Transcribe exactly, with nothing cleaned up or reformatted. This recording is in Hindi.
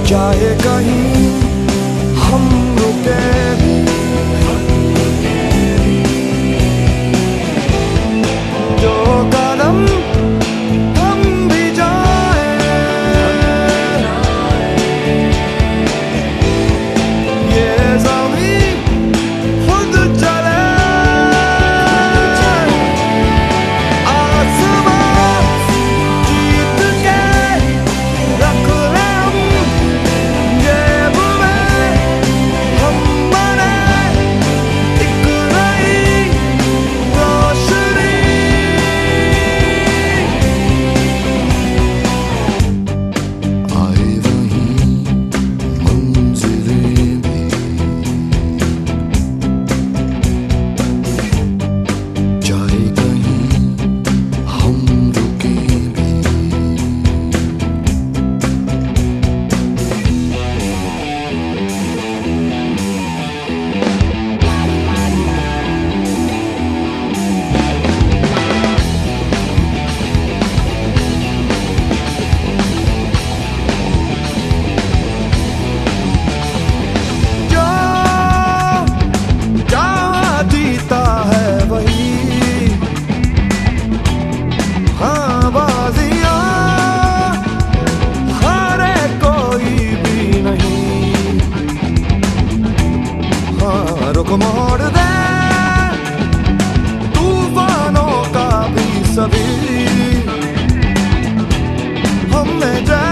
चाहे कहीं हम रुके भी, जो कदम हम भी जाए, ये ज़मीं खुद चले, आसमां जीत के रख ले हम जेब में, हम बने एक नई रोशनी। आए वहीं मंजिलें भी, जाए कहीं हम रुके भी, जो जहाँ जीता है वही, हाँ बाजियाँ हारे कोई भी नहीं, हाँ रुख मोड़ दे तूफानों का भी सभी, हमने